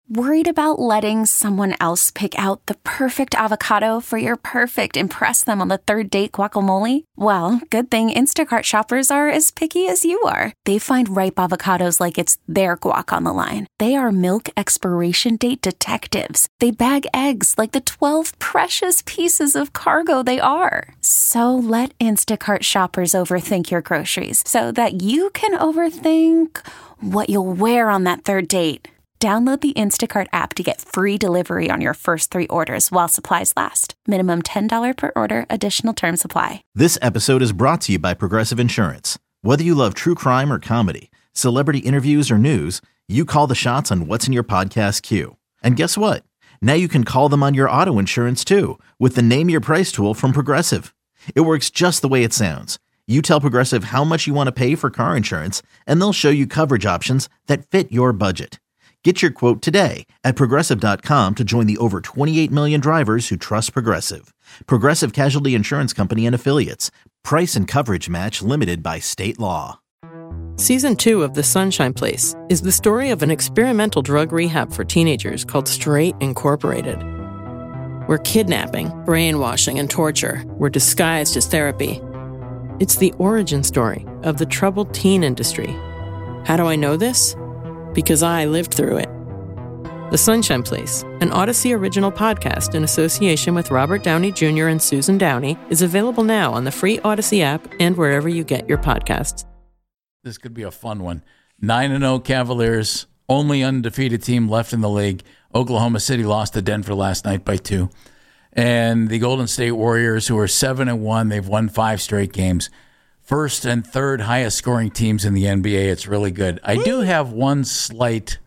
Worried about letting someone else pick out the perfect avocado for your perfect impress them on the third date guacamole? Well, good thing Instacart shoppers are as picky as you are. They find ripe avocados like it's their guac on the line. They are milk expiration date detectives. They bag eggs like the 12 precious pieces of cargo they are. So let Instacart shoppers overthink your groceries so that you can overthink what you'll wear on that third date. Download the Instacart app to get free delivery on your first 3 orders while supplies last. Minimum $10 per order. Additional terms apply. This episode is brought to you by Progressive Insurance. Whether you love true crime or comedy, celebrity interviews or news, you call the shots on what's in your podcast queue. And guess what? Now you can call them on your auto insurance too with the Name Your Price tool from Progressive. It works just the way it sounds. You tell Progressive how much you want to pay for car insurance, and they'll show you coverage options that fit your budget. Get your quote today at Progressive.com to join the over 28 million drivers who trust Progressive. Progressive Casualty Insurance Company and Affiliates. Price and coverage match limited by state law. Season 2 of The Sunshine Place is the story of an experimental drug rehab for teenagers called Straight Incorporated, where kidnapping, brainwashing, and torture were disguised as therapy. It's the origin story of the troubled teen industry. How do I know this? Because I lived through it. The Sunshine Place, an Odyssey original podcast in association with Robert Downey Jr. and Susan Downey, is available now on the free Odyssey app and wherever you get your podcasts. This could be a fun one. 9-0 Cavaliers, only undefeated team left in the league. Oklahoma City lost to Denver last night by 2. And the Golden State Warriors, who are 7-1, they've won 5 straight games. First and third highest scoring teams in the NBA. It's really good. I do have one slight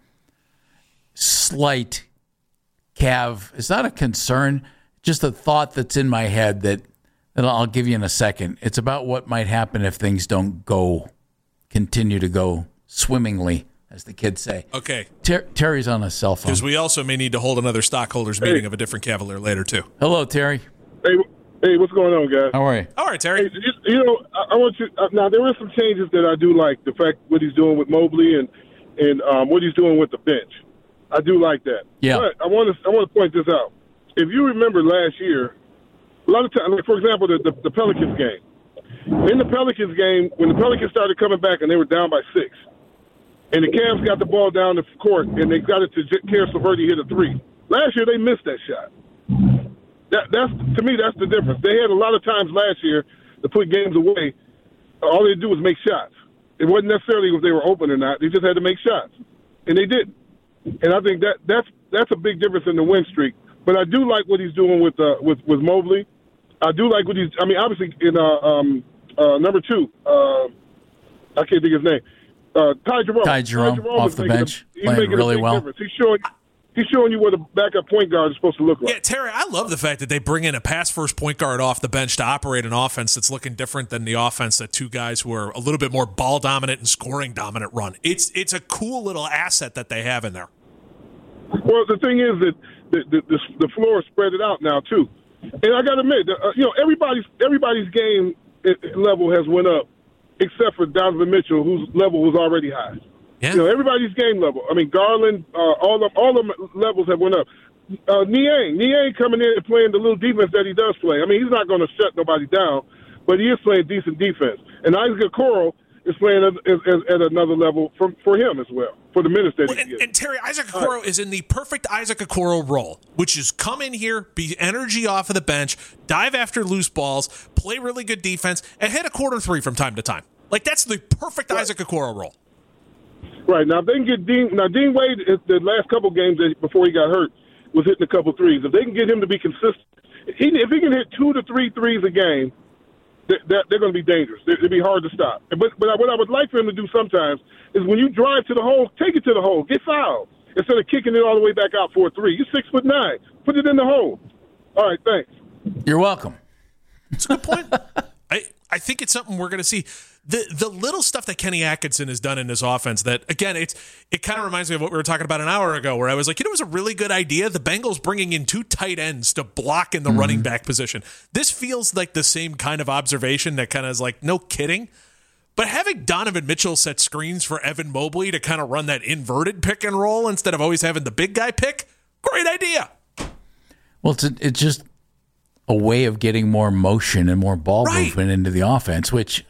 Cav. It's not a concern, just a thought that's in my head that I'll give you in a second. It's about what might happen if things don't continue to go swimmingly, as the kids say. Okay. Terry's on a cell phone. Because we also may need to hold another stockholders meeting of a different Cavalier later, too. Hello, Terry. Hey, what's going on, guys? How are you? All right, Terry. Hey, I want you. Now, there are some changes that I do like. The fact what he's doing with Mobley and what he's doing with the bench. I do like that. Yeah. But I want to point this out. If you remember last year, a lot of times, like for example, the Pelicans game. In the Pelicans game, when the Pelicans started coming back and they were down by 6, and the Cavs got the ball down the court and they got it to Karis LeVert, hit a 3. Last year they missed that shot. That's to me, that's the difference. They had a lot of times last year to put games away. All they do was make shots. It wasn't necessarily if they were open or not. They just had to make shots, and they didn't. And I think that's a big difference in the win streak. But I do like what he's doing with Mobley. I do like what he's. I mean, obviously in number 2, I can't think of his name. Ty Jerome. Ty Jerome off the bench, playing really well. Difference. He's showing you what a backup point guard is supposed to look like. Yeah, Terry, I love the fact that they bring in a pass-first point guard off the bench to operate an offense that's looking different than the offense that 2 guys who are a little bit more ball-dominant and scoring-dominant run. It's a cool little asset that they have in there. Well, the thing is that the floor is spread it out now, too. And I got to admit, everybody's game level has went up except for Donovan Mitchell, whose level was already high. Yeah. Everybody's game level. I mean, Garland, all the levels have went up. Niang coming in and playing the little defense that he does play. I mean, he's not going to shut nobody down, but he is playing decent defense. And Isaac Okoro is playing at another level for him as well, for the minutes that he gets. And Terry, Isaac Okoro is in the perfect Isaac Okoro role, which is come in here, be energy off of the bench, dive after loose balls, play really good defense, and hit a quarter 3 from time to time. Like, that's the perfect Isaac Okoro role. Right. Now, if they can get Dean Wade, the last couple games before he got hurt, was hitting a couple threes. If they can get him to be consistent, if he can hit 2 to 3 threes a game, they're going to be dangerous. It'll be hard to stop. But what I would like for him to do sometimes is when you drive to the hole, take it to the hole. Get fouled instead of kicking it all the way back out for a 3. You're 6'9". Put it in the hole. All right, thanks. You're welcome. That's a good point. I think it's something we're going to see. The little stuff that Kenny Atkinson has done in this offense that, again, it kind of reminds me of what we were talking about an hour ago where I was like, it was a really good idea. The Bengals bringing in 2 tight ends to block in the running back position. This feels like the same kind of observation that kind of is like, no kidding. But having Donovan Mitchell set screens for Evan Mobley to kind of run that inverted pick and roll instead of always having the big guy pick, great idea. Well, it's just a way of getting more motion and more ball movement into the offense, which,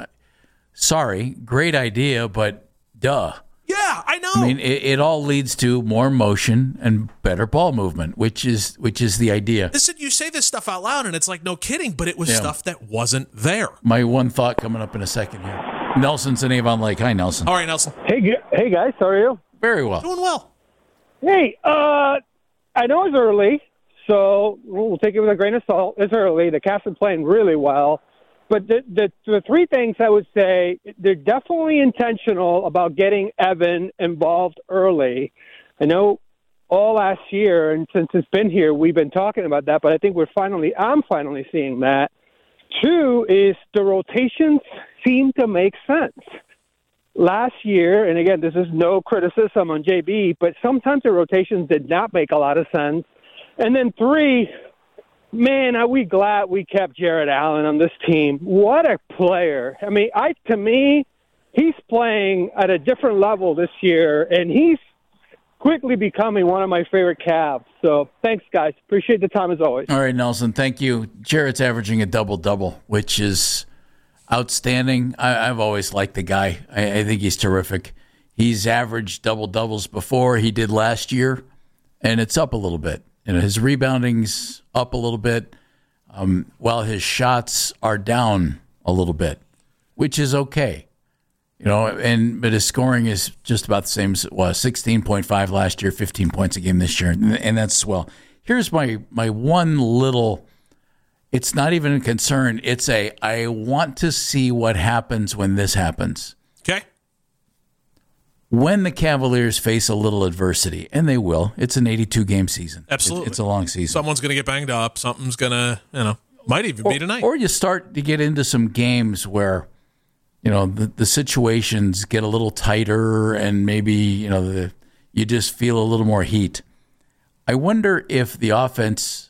great idea, but duh. Yeah, I know. I mean, it all leads to more motion and better ball movement, which is the idea. Listen, you say this stuff out loud, and it's like, no kidding, but it was stuff that wasn't there. My one thought coming up in a second here. Nelson's in Avon Lake. Hi, Nelson. All right, Nelson. Hey guys, how are you? Very well. Doing well. Hey, I know it's early, so we'll take it with a grain of salt. It's early. The Cavs are playing really well. But the three things I would say, they're definitely intentional about getting Evan involved early. I know all last year, and since it's been here, we've been talking about that, but I think I'm finally seeing that. Two is the rotations seem to make sense. Last year, and again, this is no criticism on JB, but sometimes the rotations did not make a lot of sense. And then three, man, are we glad we kept Jared Allen on this team. What a player. I mean, to me, he's playing at a different level this year, and he's quickly becoming one of my favorite Cavs. So thanks, guys. Appreciate the time as always. All right, Nelson, thank you. Jared's averaging a double-double, which is outstanding. I've always liked the guy. I think he's terrific. He's averaged double-doubles before. He did last year, and it's up a little bit. His rebounding's up a little bit, while his shots are down a little bit, which is okay. But his scoring is just about the same as it was. 16.5 last year, 15 points a game this year, and that's swell. Here's my one little, it's not even a concern, it's I want to see what happens when this happens. Okay. When the Cavaliers face a little adversity, and they will, it's an 82-game season. Absolutely. It's a long season. Someone's going to get banged up. Something's going to, might even be tonight. Or you start to get into some games where, the situations get a little tighter and maybe, you just feel a little more heat. I wonder if the offense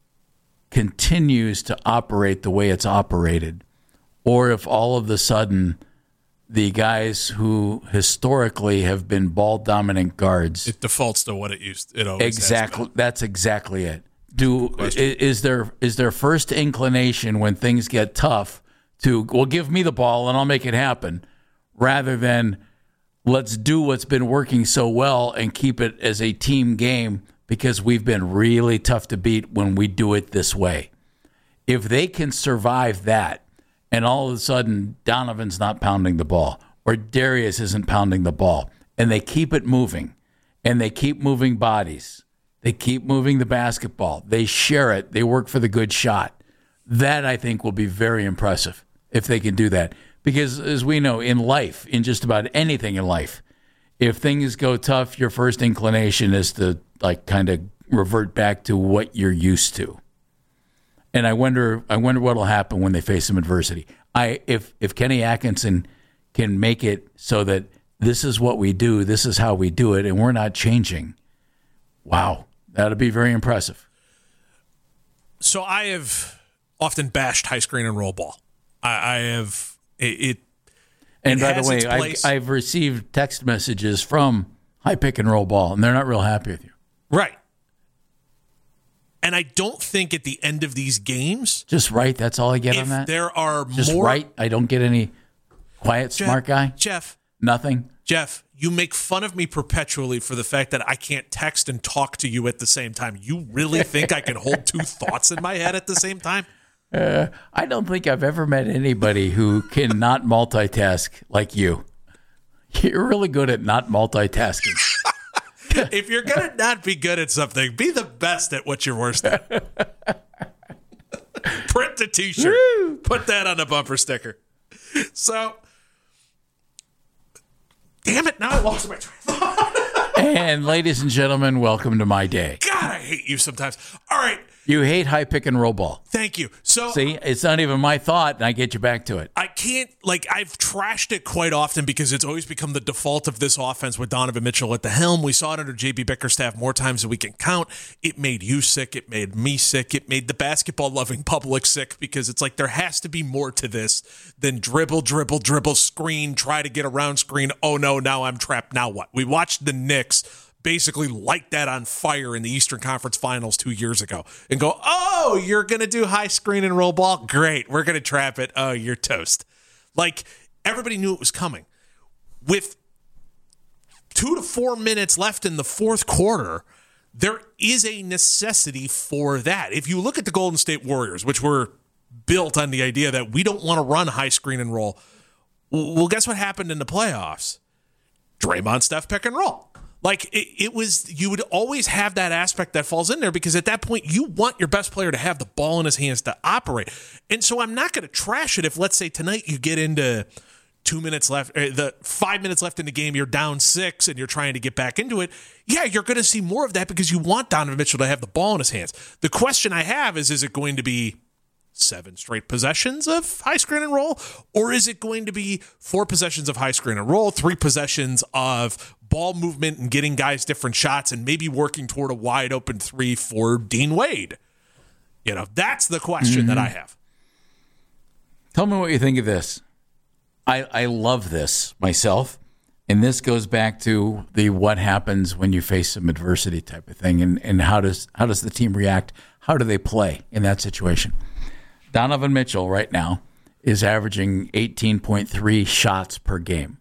continues to operate the way it's operated, or if all of a sudden the guys who historically have been ball-dominant guards, it defaults to what it always exactly has been. That's exactly it. Is their first inclination when things get tough to, well, give me the ball and I'll make it happen, rather than let's do what's been working so well and keep it as a team game because we've been really tough to beat when we do it this way. If they can survive that, and all of a sudden Donovan's not pounding the ball or Darius isn't pounding the ball, and they keep it moving, and they keep moving bodies, they keep moving the basketball, they share it, they work for the good shot, that I think will be very impressive if they can do that. Because as we know, in life, in just about anything in life, if things go tough, your first inclination is to kind of revert back to what you're used to. And I wonder what will happen when they face some adversity. If Kenny Atkinson can make it so that this is what we do, this is how we do it, and we're not changing, wow, that'll be very impressive. So I have often bashed high screen and roll ball. I have it. And by the way, I've received text messages from high pick and roll ball, and they're not real happy with you. Right. And I don't think at the end of these games, just right. That's all I get on that. If there are just more, right. I don't get any quiet, smart guy. Jeff, nothing. Jeff, you make fun of me perpetually for the fact that I can't text and talk to you at the same time. You really think I can hold two thoughts in my head at the same time? I don't think I've ever met anybody who can not multitask like you. You're really good at not multitasking. If you're going to not be good at something, be the best at what you're worst at. Print the t-shirt. Woo! Put that on a bumper sticker. So, damn it, now I lost my train of thought. And ladies and gentlemen, welcome to my day. God, I hate you sometimes. All right. You hate high pick and roll ball. Thank you. So see, it's not even my thought, and I get you back to it. I can't, I've trashed it quite often because it's always become the default of this offense with Donovan Mitchell at the helm. We saw it under J.B. Bickerstaff more times than we can count. It made you sick. It made me sick. It made the basketball-loving public sick because it's like there has to be more to this than dribble, screen, try to get around screen. Oh, no, now I'm trapped. Now what? We watched the Knicks basically light that on fire in the Eastern Conference Finals 2 years ago and go, oh, you're going to do high screen and roll ball? Great. We're going to trap it. Oh, you're toast. Like, everybody knew it was coming. With 2 to 4 minutes left in the fourth quarter, there is a necessity for that. If you look at the Golden State Warriors, which were built on the idea that we don't want to run high screen and roll, well, guess what happened in the playoffs? Draymond, Steph, pick and roll. Like, it was, you would always have that aspect that falls in there because at that point, you want your best player to have the ball in his hands to operate. And so I'm not going to trash it if, let's say, tonight you get into 2 minutes left, the 5 minutes left in the game, you're down 6 and you're trying to get back into it. Yeah, you're going to see more of that because you want Donovan Mitchell to have the ball in his hands. The question I have is it going to be 7 straight possessions of high screen and roll, or is it going to be 4 possessions of high screen and roll, 3 possessions of ball movement and getting guys different shots and maybe working toward a wide open 3 for Dean Wade? You know, that's the question that I have. Tell me what you think of this. I love this myself, and this goes back to the what happens when you face some adversity type of thing, and how does the team react? How do they play in that situation? Donovan Mitchell right now is averaging 18.3 shots per game.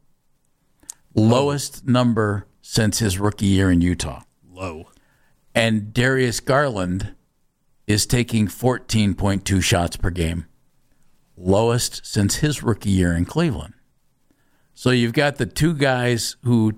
Lowest number since his rookie year in Utah. Low. And Darius Garland is taking 14.2 shots per game. Lowest since his rookie year in Cleveland. So you've got the two guys who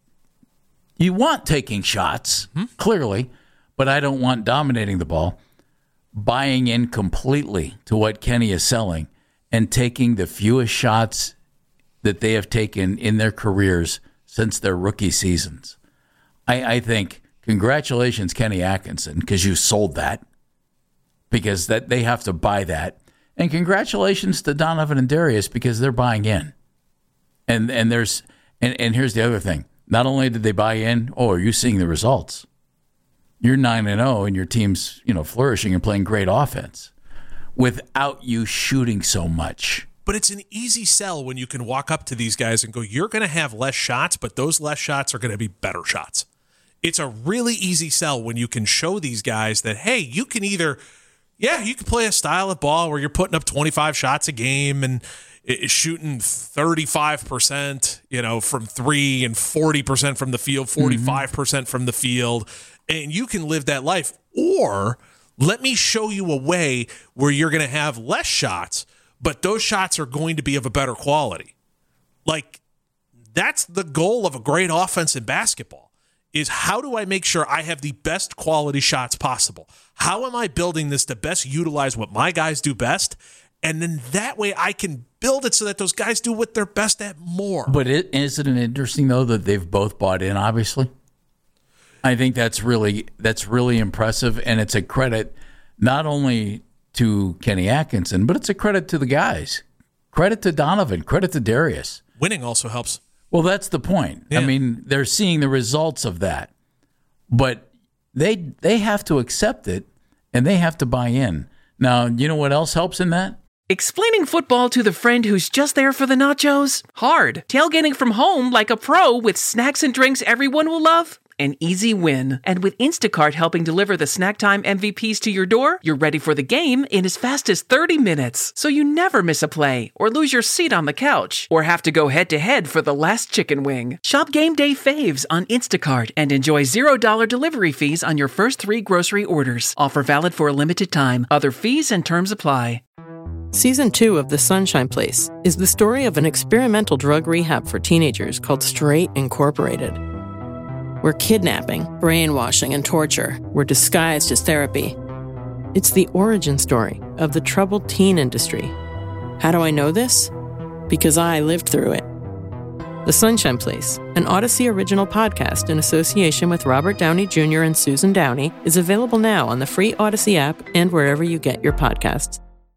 you want taking shots, clearly, but I don't want dominating the ball. Buying in completely to what Kenny is selling and taking the fewest shots that they have taken in their careers since their rookie seasons. I think congratulations, Kenny Atkinson, because you sold that, because that they have to buy that. And congratulations to Donovan and Darius because they're buying in. And here's the other thing. Not only did they buy in, are you seeing the results? You're 9-0 and your team's, flourishing and playing great offense without you shooting so much. But it's an easy sell when you can walk up to these guys and go, you're going to have less shots, but those less shots are going to be better shots. It's a really easy sell when you can show these guys that, hey, you can either, you can play a style of ball where you're putting up 25 shots a game and shooting 35%, from 3 and 40% from the field, 45% from the field. And you can live that life. Or let me show you a way where you're going to have less shots, but those shots are going to be of a better quality. Like, that's the goal of a great offense in basketball, is how do I make sure I have the best quality shots possible? How am I building this to best utilize what my guys do best? And then that way I can build it so that those guys do what they're best at more. But isn't it interesting, though, that they've both bought in, obviously? I think that's really impressive, and it's a credit not only to Kenny Atkinson, but it's a credit to the guys. Credit to Donovan, credit to Darius. Winning also helps. Well, that's the point. Yeah. I mean, they're seeing the results of that. But they have to accept it, and they have to buy in. Now, you know what else helps in that? Explaining football to the friend who's just there for the nachos? Hard. Tailgating from home like a pro with snacks and drinks everyone will love? An easy win. And with Instacart helping deliver the snack time MVPs to your door, you're ready for the game in as fast as 30 minutes. So you never miss a play, or lose your seat on the couch, or have to go head-to-head for the last chicken wing. Shop Game Day Faves on Instacart and enjoy $0 delivery fees on your first 3 grocery orders. Offer valid for a limited time. Other fees and terms apply. Season 2 of The Sunshine Place is the story of an experimental drug rehab for teenagers called Straight Incorporated, where kidnapping, brainwashing, and torture were disguised as therapy. It's the origin story of the troubled teen industry. How do I know this? Because I lived through it. The Sunshine Place, an Odyssey original podcast in association with Robert Downey Jr. and Susan Downey, is available now on the free Odyssey app and wherever you get your podcasts.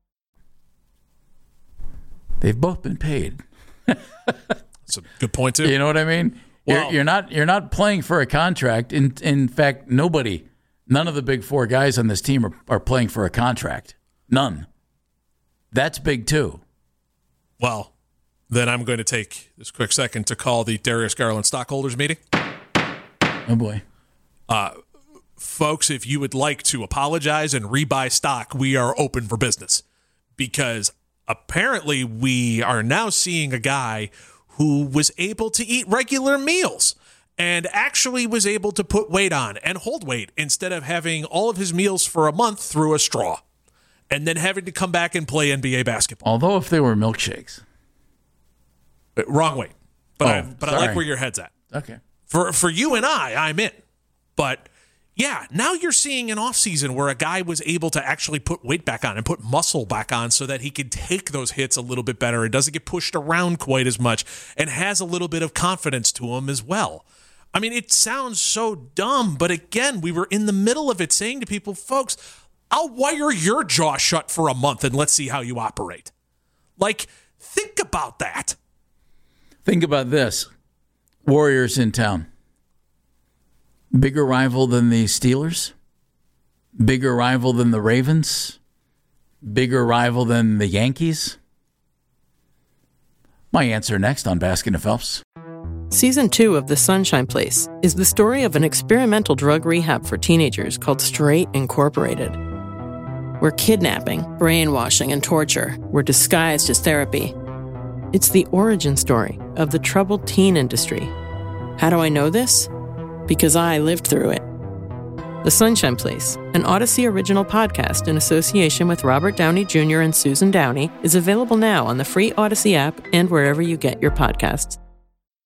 They've both been paid. That's a good point, too. You know what I mean? Well, You're not playing for a contract. In fact, none of the big four guys on this team are playing for a contract. None. That's big, too. Well, then I'm going to take this quick second to call the Darius Garland stockholders meeting. Oh, boy. Folks, if you would like to apologize and rebuy stock, we are open for business. Because apparently we are now seeing a guy who was able to eat regular meals and actually was able to put weight on and hold weight instead of having all of his meals for a month through a straw and then having to come back and play NBA basketball. Although if they were milkshakes. Wrong way. But I sorry. like where your head's at. Okay. For you and I'm in. But yeah, now you're seeing an offseason where a guy was able to actually put weight back on and put muscle back on so that he could take those hits a little bit better and doesn't get pushed around quite as much and has a little bit of confidence to him as well. I mean, it sounds so dumb, but again, we were in the middle of it saying to people, folks, I'll wire your jaw shut for a month and let's see how you operate. Like, think about that. Think about this. Warriors in town. Bigger rival than the Steelers? Bigger rival than the Ravens? Bigger rival than the Yankees? My answer next on Baskin and Phelps. Season 2 of The Sunshine Place is the story of an experimental drug rehab for teenagers called Straight Incorporated, where kidnapping, brainwashing, and torture were disguised as therapy. It's the origin story of the troubled teen industry. How do I know this? Because I lived through it. The Sunshine Place, an Odyssey original podcast in association with Robert Downey Jr. and Susan Downey, is available now on the free Odyssey app and wherever you get your podcasts.